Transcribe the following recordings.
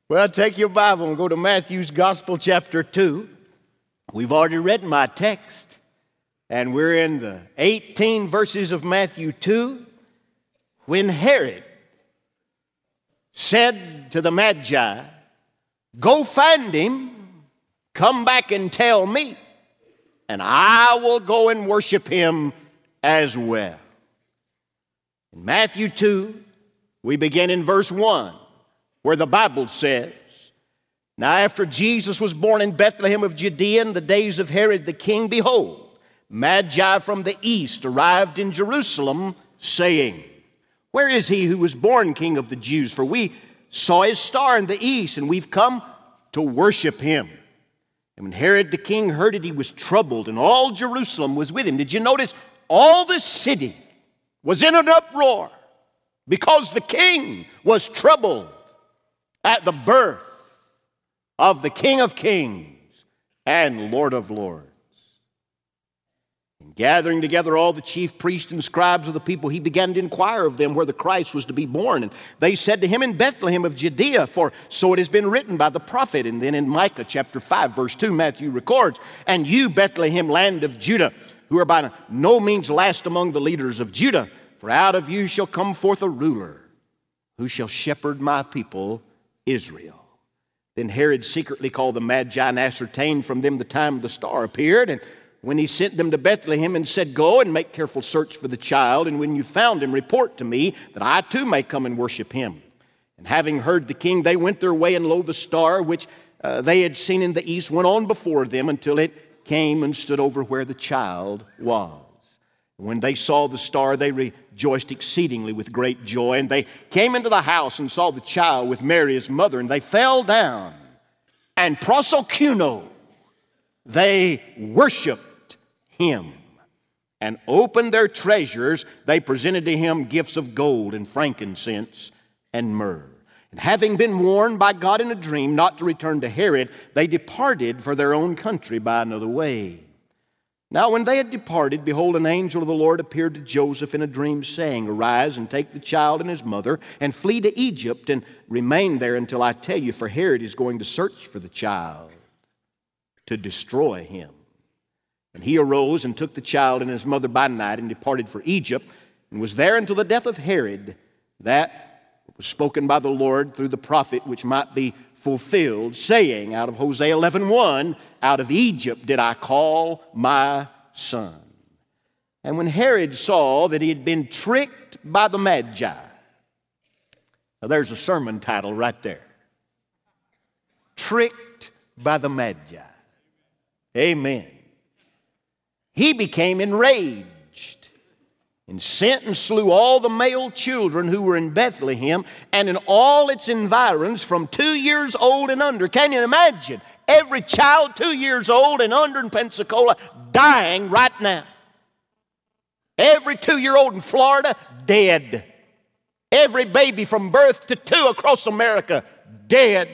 Well, take your Bible and go to Matthew's Gospel, chapter 2. We've already read my text, and we're in the 18 verses of Matthew 2. When Herod said to the Magi, "Go find him, come back and tell me, and I will go and worship him as well." In Matthew 2, we begin in verse 1, where the Bible says, "Now after Jesus was born in Bethlehem of Judea in the days of Herod the king, behold, Magi from the east arrived in Jerusalem, saying, 'Where is he who was born King of the Jews? For we saw his star in the east, and we've come to worship him.' And when Herod the king heard it, he was troubled, and all Jerusalem was with him." Did you notice? All the city was in an uproar because the king was troubled at the birth of the King of Kings and Lord of Lords. And gathering together all the chief priests and scribes of the people, he began to inquire of them where the Christ was to be born. And they said to him, "In Bethlehem of Judea, for so it has been written by the prophet." And then in Micah chapter 5, verse 2, Matthew records, "And you, Bethlehem, land of Judah, who are by no means last among the leaders of Judah, for out of you shall come forth a ruler who shall shepherd my people Israel." Then Herod secretly called the Magi and ascertained from them the time the star appeared. And when he sent them to Bethlehem and said, "Go and make careful search for the child, and when you found him, report to me, that I too may come and worship him." And having heard the king, they went their way, and lo, the star which they had seen in the east went on before them until it came and stood over where the child was. When they saw the star, they rejoiced exceedingly with great joy. And they came into the house and saw the child with Mary his mother. And they fell down, and prosokuno, they worshiped him. And opened their treasures, they presented to him gifts of gold and frankincense and myrrh. And having been warned by God in a dream not to return to Herod, they departed for their own country by another way. Now when they had departed, behold, an angel of the Lord appeared to Joseph in a dream, saying, "Arise and take the child and his mother, and flee to Egypt, and remain there until I tell you, for Herod is going to search for the child to destroy him." And he arose and took the child and his mother by night, and departed for Egypt, and was there until the death of Herod, that was spoken by the Lord through the prophet, which might be fulfilled, saying, out of Hosea 11:1, "Out of Egypt did I call my son." And when Herod saw that he had been tricked by the Magi, now there's a sermon title right there. Tricked by the Magi. Amen. He became enraged, and sent and slew all the male children who were in Bethlehem and in all its environs from 2 years old and under. Can you imagine? Every child 2 years old and under in Pensacola dying right now. Every 2-year-old in Florida dead. Every baby from birth to 2 across America dead.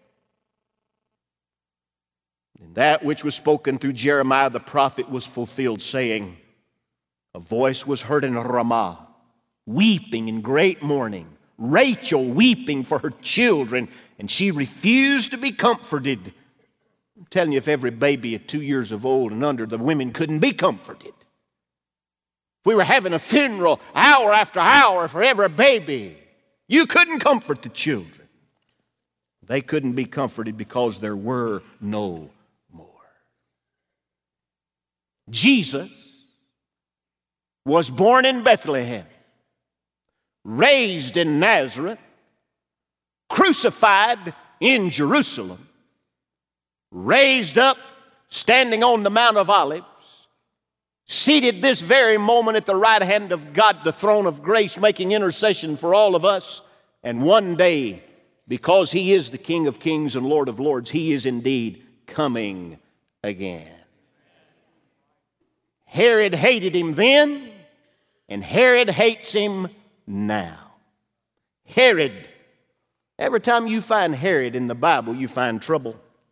And that which was spoken through Jeremiah the prophet was fulfilled, saying, "A voice was heard in Ramah, weeping in great mourning, Rachel weeping for her children, and she refused to be comforted." I'm telling you, if every baby at 2 years of old and under, the women couldn't be comforted. If we were having a funeral hour after hour for every baby, you couldn't comfort the children. They couldn't be comforted because there were no more. Jesus was born in Bethlehem, raised in Nazareth, crucified in Jerusalem, raised up, standing on the Mount of Olives, seated this very moment at the right hand of God, the throne of grace, making intercession for all of us. And one day, because he is the King of Kings and Lord of Lords, he is indeed coming again. Herod hated him then, and Herod hates him now. Herod. Every time you find Herod in the Bible, you find trouble.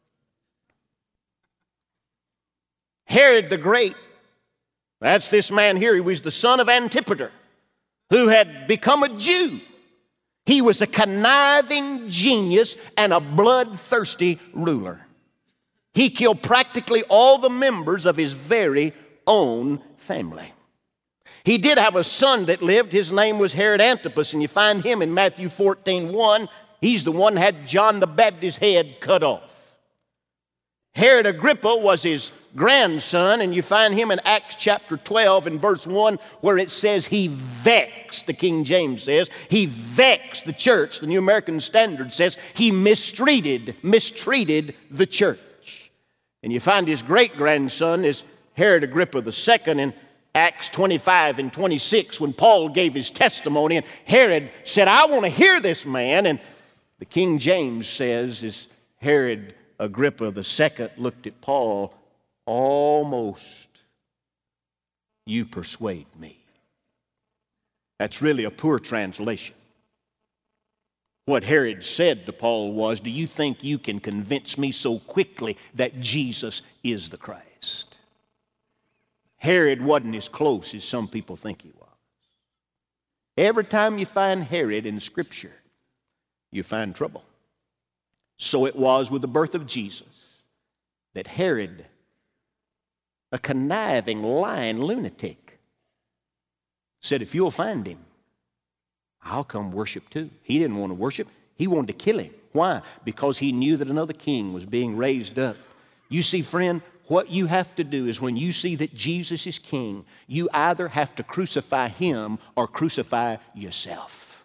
Herod the Great. That's this man here. He was the son of Antipater, who had become a Jew. He was a conniving genius and a bloodthirsty ruler. He killed practically all the members of his very own family. He did have a son that lived. His name was Herod Antipas, and you find him in Matthew 14:1. He's the one that had John the Baptist's head cut off. Herod Agrippa was his grandson, and you find him in Acts chapter 12 and verse 1, where it says he vexed, the King James says, he vexed the church. The New American Standard says he mistreated the church. And you find his great-grandson is Herod Agrippa II in Acts 25 and 26, when Paul gave his testimony, and Herod said, I want to hear this man. And the King James says, as Herod Agrippa II looked at Paul, almost you persuade me. That's really a poor translation. What Herod said to Paul was, do you think you can convince me so quickly that Jesus is the Christ? Herod wasn't as close as some people think he was. Every time you find Herod in Scripture, you find trouble. So it was with the birth of Jesus that Herod, a conniving, lying lunatic, said, if you'll find him, I'll come worship too. He didn't want to worship. He wanted to kill him. Why? Because he knew that another king was being raised up. You see, friend, what you have to do is when you see that Jesus is king, you either have to crucify him or crucify yourself.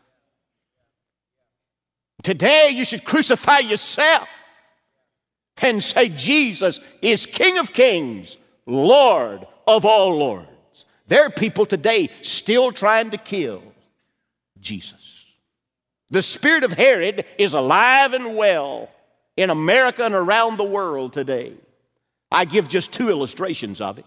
Today you should crucify yourself and say Jesus is King of Kings, Lord of all lords. There are people today still trying to kill Jesus. The spirit of Herod is alive and well in America and around the world today. I give just two illustrations of it.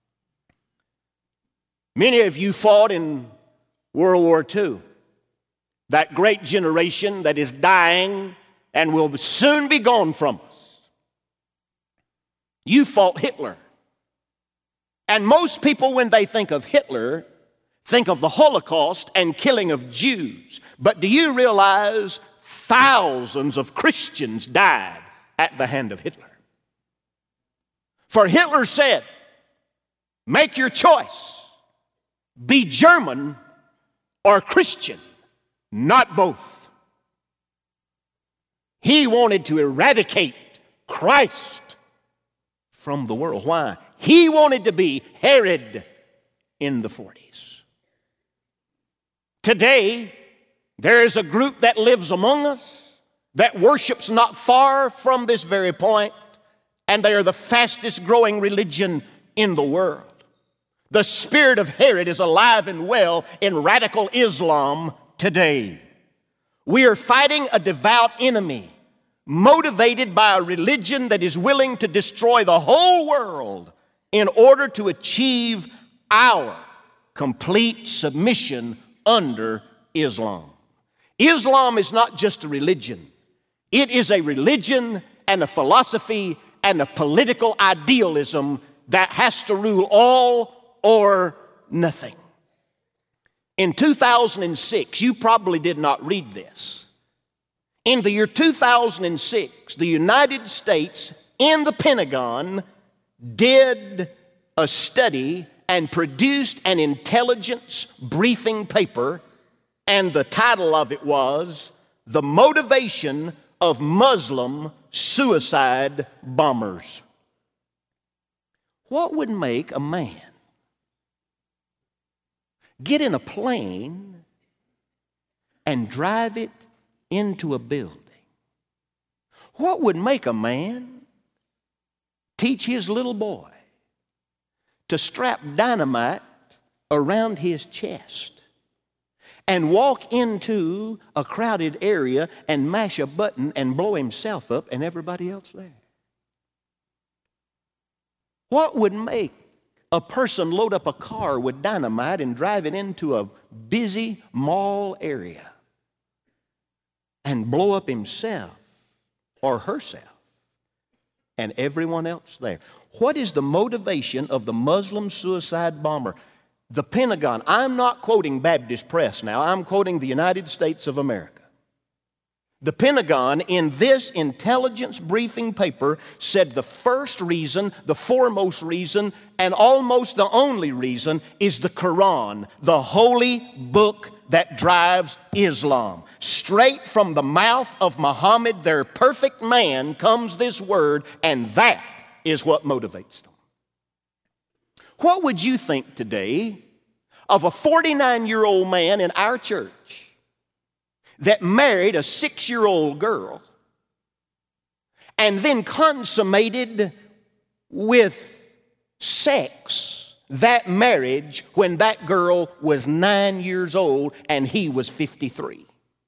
Many of you fought in World War II. That great generation that is dying and will soon be gone from us. You fought Hitler. And most people, when they think of Hitler, think of the Holocaust and killing of Jews. But do you realize thousands of Christians died at the hand of Hitler? For Hitler said, make your choice. Be German or Christian, not both. He wanted to eradicate Christ from the world. Why? He wanted to be Herod in the 40s. Today, there is a group that lives among us that worships not far from this very point, and they are the fastest growing religion in the world. The spirit of Herod is alive and well in radical Islam today. We are fighting a devout enemy, motivated by a religion that is willing to destroy the whole world in order to achieve our complete submission under Islam. Islam is not just a religion. It is a religion and a philosophy and a political idealism that has to rule all or nothing. In 2006, you probably did not read this. In the year 2006, the United States in the Pentagon did a study and produced an intelligence briefing paper, and the title of it was The Motivation of Muslim Suicide Bombers. What would make a man get in a plane and drive it into a building? What would make a man teach his little boy to strap dynamite around his chest and walk into a crowded area and mash a button and blow himself up and everybody else there? What would make a person load up a car with dynamite and drive it into a busy mall area and blow up himself or herself and everyone else there? What is the motivation of the Muslim suicide bomber? The Pentagon. I'm not quoting Baptist Press now. I'm quoting the United States of America. The Pentagon, in this intelligence briefing paper, said the first reason, the foremost reason, and almost the only reason is the Quran, the holy book that drives Islam. Straight from the mouth of Muhammad, their perfect man, comes this word, and that is what motivates them. What would you think today of a 49-year-old man in our church that married a 6-year-old girl and then consummated with sex that marriage when that girl was 9 years old and he was 53?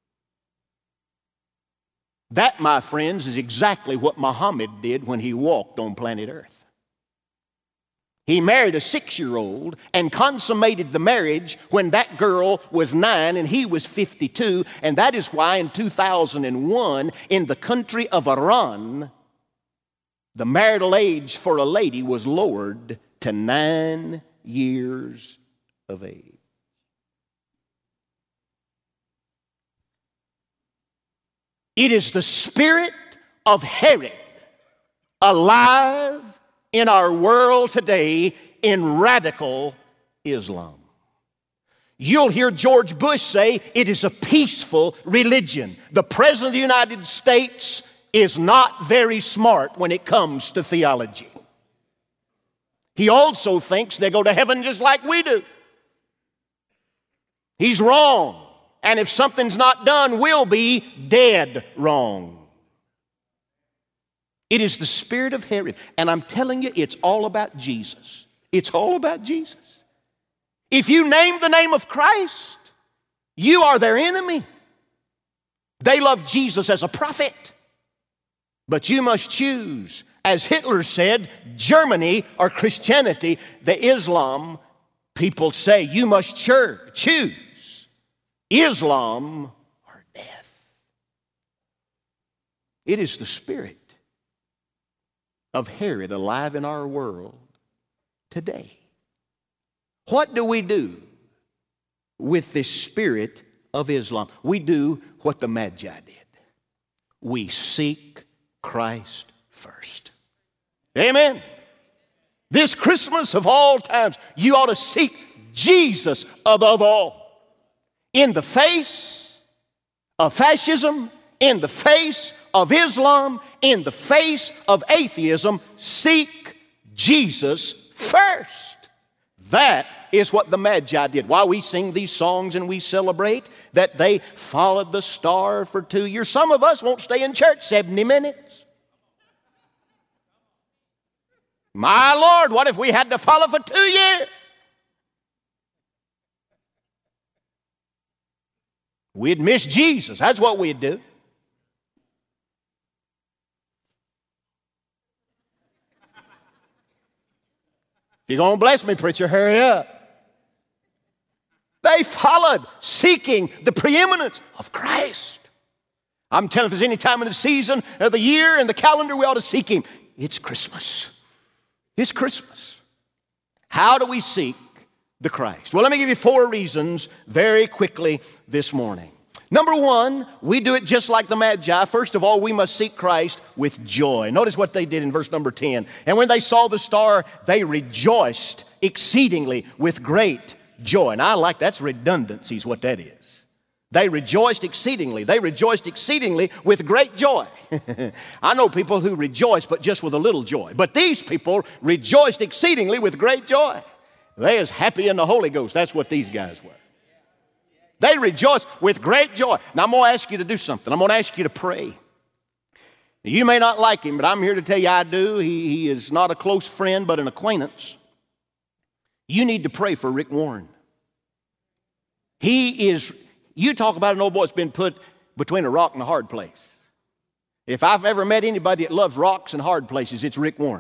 That, my friends, is exactly what Muhammad did when he walked on planet Earth. He married a 6-year-old and consummated the marriage when that girl was 9 and he was 52. And that is why in 2001, in the country of Iran, the marital age for a lady was lowered to 9 years of age. It is the spirit of Herod alive in our world today in radical Islam. You'll hear George Bush say it is a peaceful religion. The President of the United States is not very smart when it comes to theology. He also thinks they go to heaven just like we do. He's wrong. And if something's not done, we'll be dead wrong. It is the spirit of Herod. And I'm telling you, it's all about Jesus. It's all about Jesus. If you name the name of Christ, you are their enemy. They love Jesus as a prophet. But you must choose. As Hitler said, Germany or Christianity, the Islam people say, you must choose Islam or death. It is the spirit of Herod alive in our world today. What do we do with this spirit of Islam? We do what the Magi did. We seek Christ first. Amen. This Christmas of all times, you ought to seek Jesus above all. In the face of fascism, in the face of Islam, in the face of atheism, seek Jesus first. That is what the Magi did. While we sing these songs and we celebrate that they followed the star for 2 years, some of us won't stay in church 70 minutes. My Lord, what if we had to follow for 2 years? We'd miss Jesus. That's what we'd do. If you're going to bless me, preacher, hurry up. They followed, seeking the preeminence of Christ. I'm telling you, if there's any time in the season of the year and the calendar we ought to seek Him, it's Christmas. It's Christmas. How do we seek the Christ? Well, let me give you 4 reasons very quickly this morning. Number 1, we do it just like the Magi. First of all, we must seek Christ with joy. Notice what they did in verse number 10. And when they saw the star, they rejoiced exceedingly with great joy. And I like that's redundancy is what that is. They rejoiced exceedingly. They rejoiced exceedingly with great joy. I know people who rejoice, but just with a little joy. But these people rejoiced exceedingly with great joy. They is happy in the Holy Ghost. That's what these guys were. They rejoice with great joy. Now, I'm going to ask you to do something. I'm going to ask you to pray. You may not like him, but I'm here to tell you I do. He is not a close friend, but an acquaintance. You need to pray for Rick Warren. You talk about an old boy that's been put between a rock and a hard place. If I've ever met anybody that loves rocks and hard places, it's Rick Warren.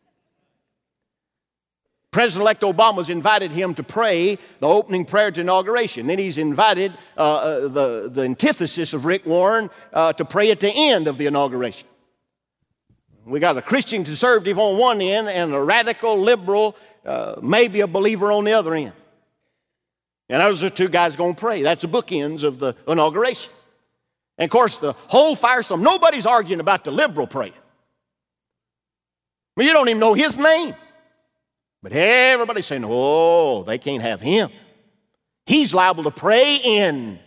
President-elect Obama's invited him to pray the opening prayer to inauguration. Then he's invited the antithesis of Rick Warren to pray at the end of the inauguration. We got a Christian conservative on one end and a radical liberal, maybe a believer on the other end. And those are 2 guys going to pray. That's the bookends of the inauguration. And of course, the whole firestorm, nobody's arguing about the liberal praying. I mean, you don't even know his name. But everybody's saying, oh, they can't have him. He's liable to pray in.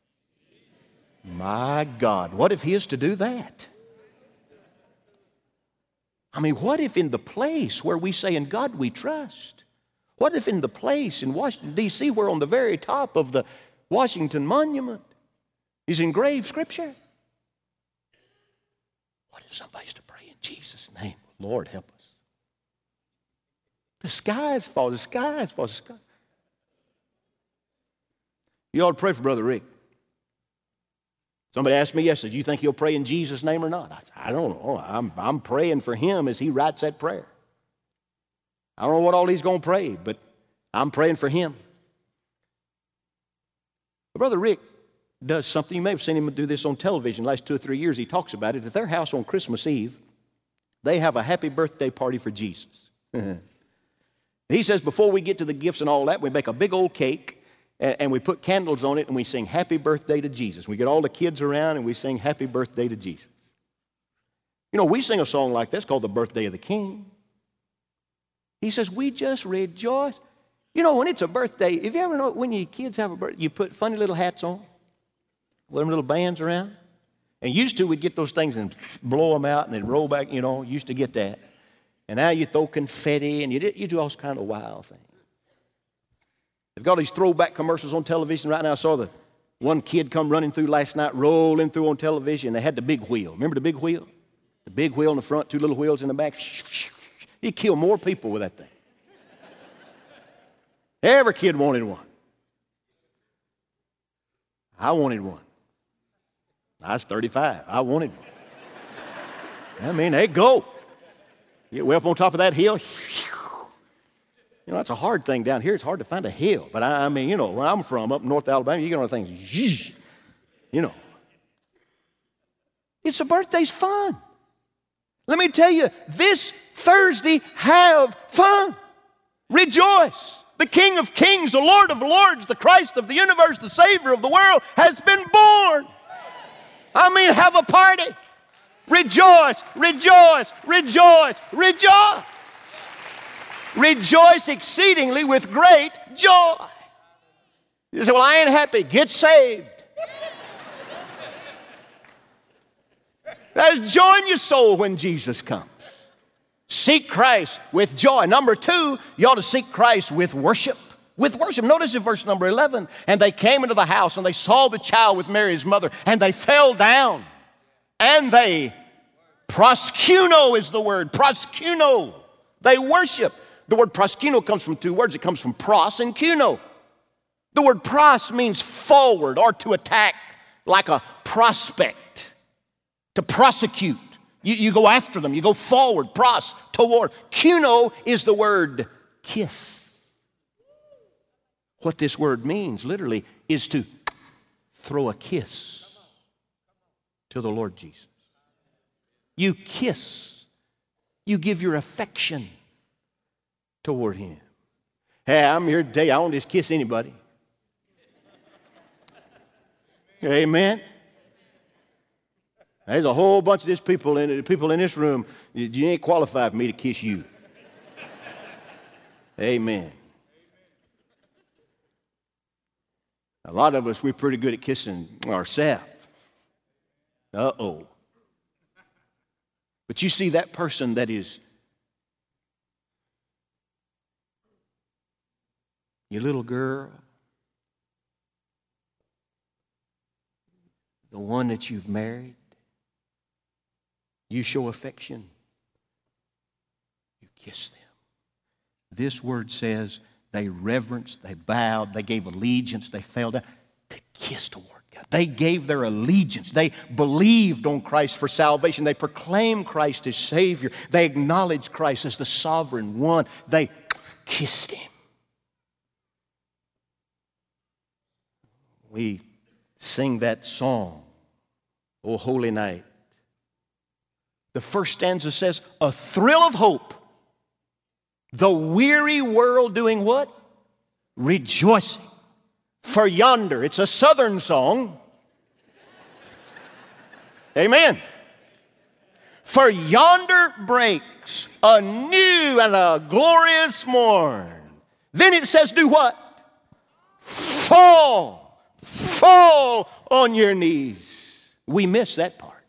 My God, what if he is to do that? I mean, what if in the place where we say, in God we trust, what if in the place in Washington, D.C., where on the very top of the Washington Monument is engraved Scripture? What if somebody's to pray in Jesus' name? Lord, help us. The skies fall, the skies fall, the skies. You ought to pray for Brother Rick. Somebody asked me yesterday, do you think he'll pray in Jesus' name or not? I said, I don't know. I'm praying for him as he writes that prayer. I don't know what all he's going to pray, but I'm praying for him. But Brother Rick does something. You may have seen him do this on television the last 2 or 3 years. He talks about it. At their house on Christmas Eve, they have a happy birthday party for Jesus. He says before we get to the gifts and all that, we make a big old cake. And we put candles on it and we sing happy birthday to Jesus. We get all the kids around and we sing happy birthday to Jesus. You know, we sing a song like this called The Birthday of the King. He says, we just rejoice. You know, when it's a birthday, if you ever know when your kids have a birthday, you put funny little hats on with them little bands around. And used to, we'd get those things and blow them out and they'd roll back, you know, used to get that. And now you throw confetti and you do all kind of wild things. They've got these throwback commercials on television right now. I saw the one kid come running through last night, rolling through on television. They had the big wheel. Remember the big wheel? The big wheel in the front, 2 little wheels in the back. You kill more people with that thing. Every kid wanted one. I wanted one. I was 35. I wanted one. I mean, they go. You get way up on top of that hill. You know, that's a hard thing down here. It's hard to find a hill. But I mean, you know, where I'm from, up in North Alabama, you get on the things, you know. It's a birthday's fun. Let me tell you, this Thursday, have fun. Rejoice. The King of Kings, the Lord of Lords, the Christ of the universe, the Savior of the world has been born. I mean, have a party. Rejoice, rejoice, rejoice, rejoice. Rejoice exceedingly with great joy. You say, well, I ain't happy. Get saved. There's joy in your soul when Jesus comes. Seek Christ with joy. Number 2, you ought to seek Christ with worship. With worship. Notice in verse number 11, and they came into the house and they saw the child with Mary his mother and they fell down and they, proskuno is the word, proskuno. They worship. The word proskuno comes from 2 words. It comes from pros and kuno. The word pros means forward or to attack, like a prospect, to prosecute. You go after them. You go forward, pros, toward. Kuno is the word kiss. What this word means literally is to throw a kiss to the Lord Jesus. You kiss. You give your affection toward him. Hey, I'm here today. I won't just kiss anybody. Amen. There's a whole bunch of these people in this room. You ain't qualified for me to kiss you. Amen. A lot of us, we're pretty good at kissing ourselves. Uh-oh. But you see that person that is your little girl, the one that you've married, you show affection, you kiss them. This word says they reverenced, they bowed, they gave allegiance, they fell down to kiss toward God. They gave their allegiance. They believed on Christ for salvation. They proclaimed Christ as Savior. They acknowledged Christ as the sovereign one. They kissed him. We sing that song, O Holy Night. The first stanza says, a thrill of hope. The weary world doing what? Rejoicing. For yonder, it's a southern song. Amen. For yonder breaks a new and a glorious morn. Then it says, do what? Fall on your knees. We miss that part.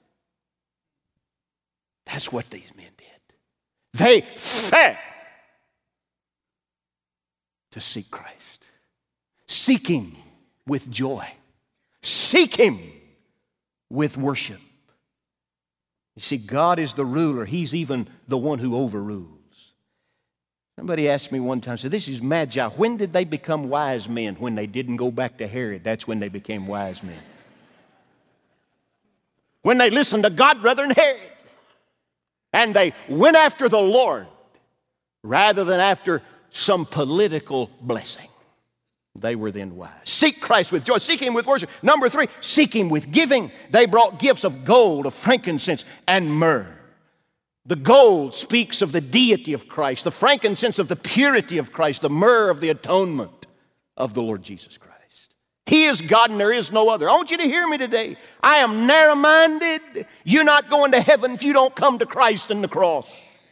That's what these men did. They fell to seek Christ. Seek Him with joy. Seek Him with worship. You see, God is the ruler. He's even the one who overrules. Somebody asked me one time, said, this is Magi. When did they become wise men? When they didn't go back to Herod. That's when they became wise men. When they listened to God rather than Herod. And they went after the Lord rather than after some political blessing. They were then wise. Seek Christ with joy. Seek Him with worship. Number 3, seek Him with giving. They brought gifts of gold, of frankincense, and myrrh. The gold speaks of the deity of Christ. The frankincense of the purity of Christ. The myrrh of the atonement of the Lord Jesus Christ. He is God and there is no other. I want you to hear me today. I am narrow-minded. You're not going to heaven if you don't come to Christ and the cross.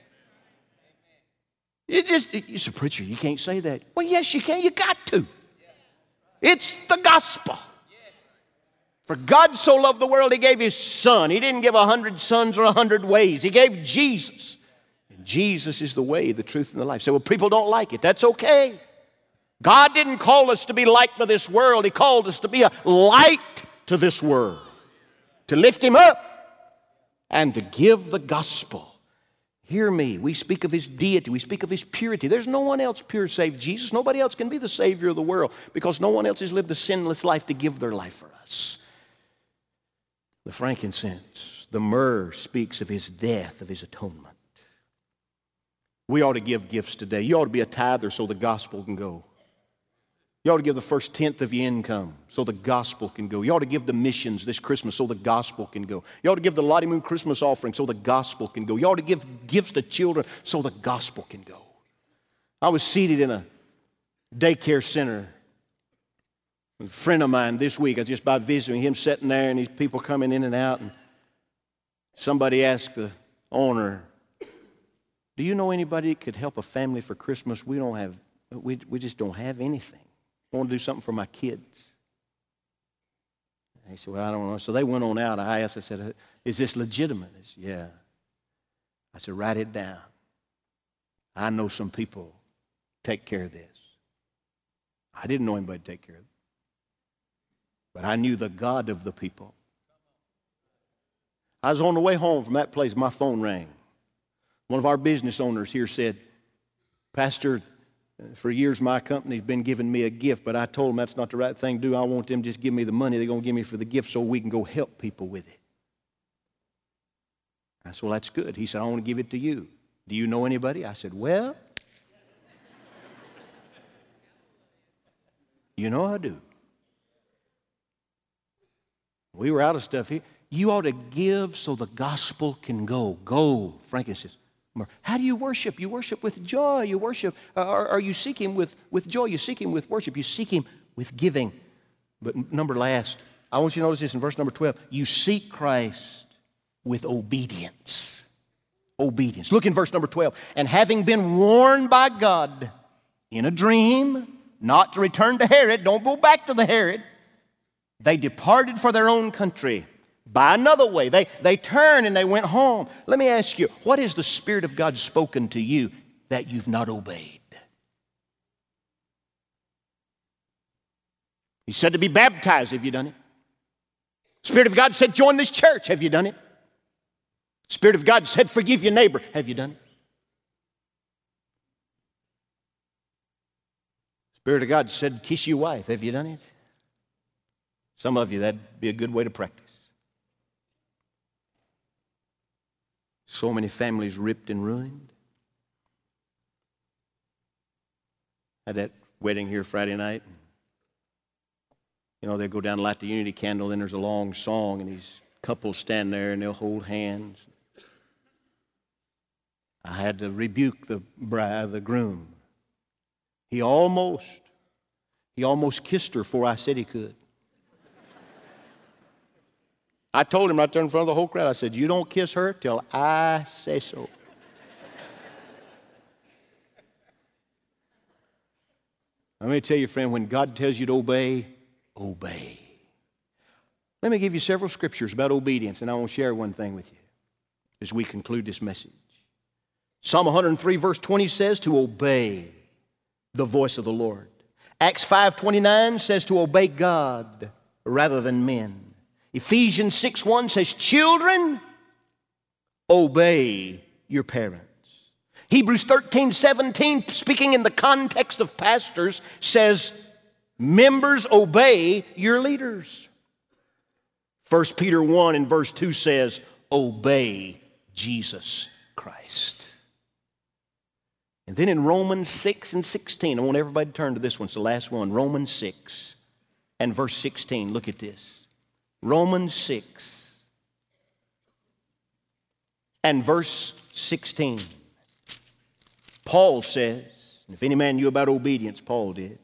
You're a preacher. You can't say that. Well, yes, you can. You got to. It's the gospel. For God so loved the world, He gave His Son. He didn't give 100 sons or 100 ways. He gave Jesus. And Jesus is the way, the truth, and the life. So, well, people don't like it. That's okay. God didn't call us to be liked by this world. He called us to be a light to this world. To lift Him up and to give the gospel. Hear me. We speak of His deity. We speak of His purity. There's no one else pure save Jesus. Nobody else can be the Savior of the world because no one else has lived a sinless life to give their life for us. The frankincense, the myrrh speaks of His death, of His atonement. We ought to give gifts today. You ought to be a tither so the gospel can go. You ought to give the first tenth of your income so the gospel can go. You ought to give the missions this Christmas so the gospel can go. You ought to give the Lottie Moon Christmas offering so the gospel can go. You ought to give gifts to children so the gospel can go. I was seated in a daycare center. A friend of mine this week, I was just by visiting him, sitting there, and these people coming in and out. And somebody asked the owner, do you know anybody that could help a family for Christmas? We just don't have anything. I want to do something for my kids. And he said, well, I don't know. So they went on out. I asked, I said, is this legitimate? He said, yeah. I said, write it down. I know some people take care of this. I didn't know anybody to take care of it. But I knew the God of the people. I was on the way home from that place. My phone rang. One of our business owners here said, Pastor, for years my company's been giving me a gift, but I told them that's not the right thing to do. I want them to just give me the money they're going to give me for the gift so we can go help people with it. I said, well, that's good. He said, I want to give it to you. Do you know anybody? I said, well, you know I do. We were out of stuff here. You ought to give so the gospel can go. Gold, frankincense. How do you worship? You worship with joy. You worship. Are you seeking with joy? You seek Him with worship. You seek Him with giving. But number last, I want you to notice this in verse number 12. You seek Christ with obedience. Obedience. Look in verse number 12. And having been warned by God in a dream not to return to Herod, don't go back to the Herod, they departed for their own country. By another way. They turned and they went home. Let me ask you, what has the Spirit of God spoken to you that you've not obeyed? He said to be baptized. Have you done it? Spirit of God said join this church. Have you done it? Spirit of God said forgive your neighbor. Have you done it? Spirit of God said kiss your wife. Have you done it? Some of you, that'd be a good way to practice. So many families ripped and ruined. Had that wedding here Friday night. You know, they go down and light the unity candle, then there's a long song, and these couples stand there and they'll hold hands. I had to rebuke the groom. He almost kissed her before I said he could. I told him right there in front of the whole crowd, I said, you don't kiss her till I say so. Let me tell you, friend, when God tells you to obey, obey. Let me give you several scriptures about obedience, and I want to share one thing with you as we conclude this message. Psalm 103 verse 20 says to obey the voice of the Lord. Acts 5:29 says to obey God rather than men. Ephesians 6:1 says, children, obey your parents. Hebrews 13:17, speaking in the context of pastors, says, members, obey your leaders. 1 Peter 1 and verse 2 says, obey Jesus Christ. And then in Romans 6 and 16, I want everybody to turn to this one. It's the last one. Romans 6 and verse 16. Look at this. Romans 6 and verse 16. Paul says, and if any man knew about obedience, Paul did.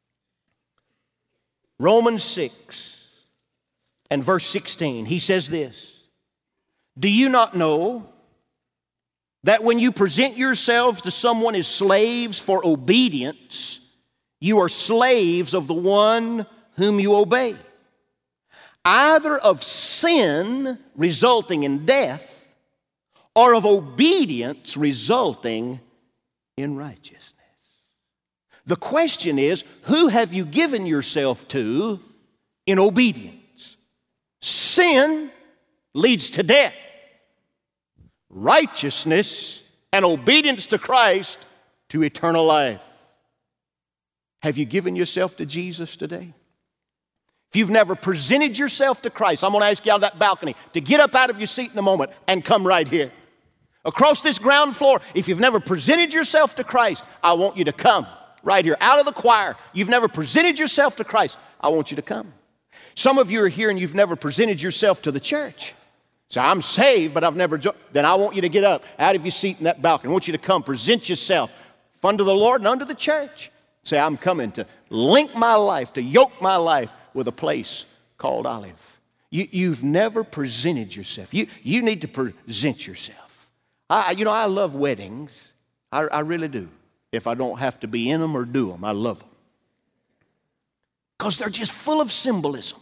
Romans 6 and verse 16, he says this, do you not know that when you present yourselves to someone as slaves for obedience, you are slaves of the one whom you obey, either of sin resulting in death or of obedience resulting in righteousness. The question is, who have you given yourself to in obedience? Sin leads to death. Righteousness and obedience to Christ to eternal life. Have you given yourself to Jesus today? If you've never presented yourself to Christ, I'm going to ask you out of that balcony to get up out of your seat in a moment and come right here. Across this ground floor, if you've never presented yourself to Christ, I want you to come right here. Out of the choir, you've never presented yourself to Christ, I want you to come. Some of you are here and you've never presented yourself to the church. So I'm saved, but I've never joined. Then I want you to get up out of your seat in that balcony. I want you to come, present yourself unto the Lord and unto the church. Say, I'm coming to link my life, to yoke my life with a place called Olive. You've never presented yourself. You need to present yourself. I love weddings. I really do. If I don't have to be in them or do them, I love them. Because they're just full of symbolism.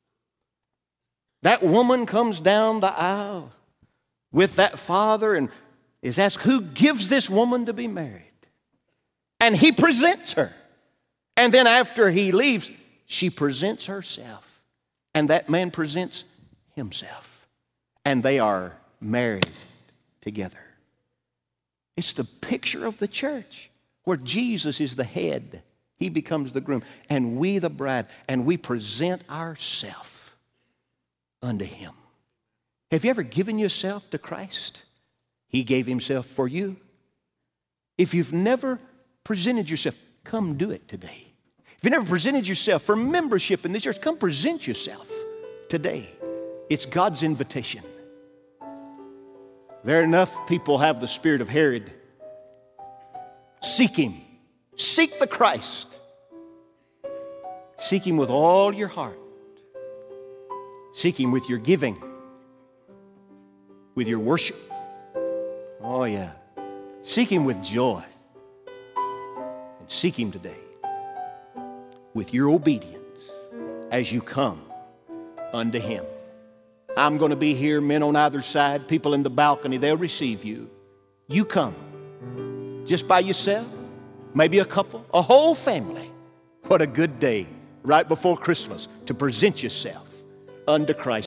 That woman comes down the aisle with that father and is asked, who gives this woman to be married? And he presents her. And then after he leaves, she presents herself. And that man presents himself. And they are married together. It's the picture of the church where Jesus is the head. He becomes the groom. And we the bride. And we present ourselves unto him. Have you ever given yourself to Christ? He gave himself for you. If you've never presented yourself, come do it today. If you've never presented yourself for membership in this church, come present yourself today. It's God's invitation. There are enough people have the spirit of Herod. Seek him. Seek the Christ. Seek him with all your heart. Seek him with your giving, with your worship. Oh, yeah. Seek him with joy. And seek him today with your obedience as you come unto him. I'm going to be here, men on either side, people in the balcony, they'll receive you. You come just by yourself, maybe a couple, a whole family. What a good day right before Christmas to present yourself unto Christ.